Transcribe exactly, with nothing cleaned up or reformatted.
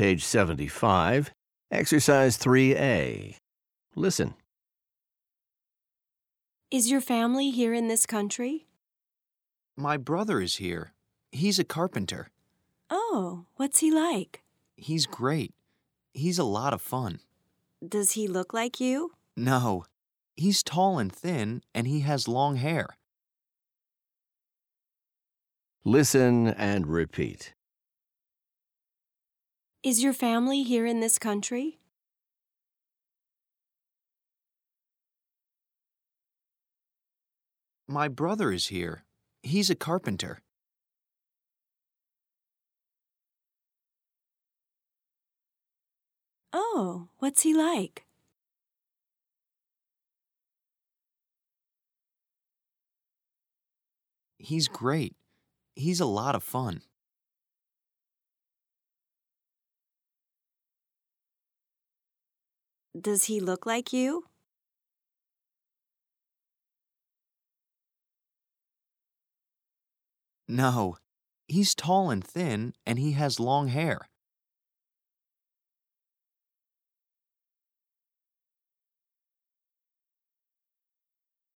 Page seventy-five, Exercise three A. Listen. Is your family here in this country? My brother is here. He's a carpenter. Oh, what's he like? He's great. He's a lot of fun. Does he look like you? No, he's tall and thin, and he has long hair. Listen and repeat. Is your family here in this country? My brother is here. He's a carpenter. Oh, what's he like? He's great. He's a lot of fun. Does he look like you? No, he's tall and thin, and he has long hair.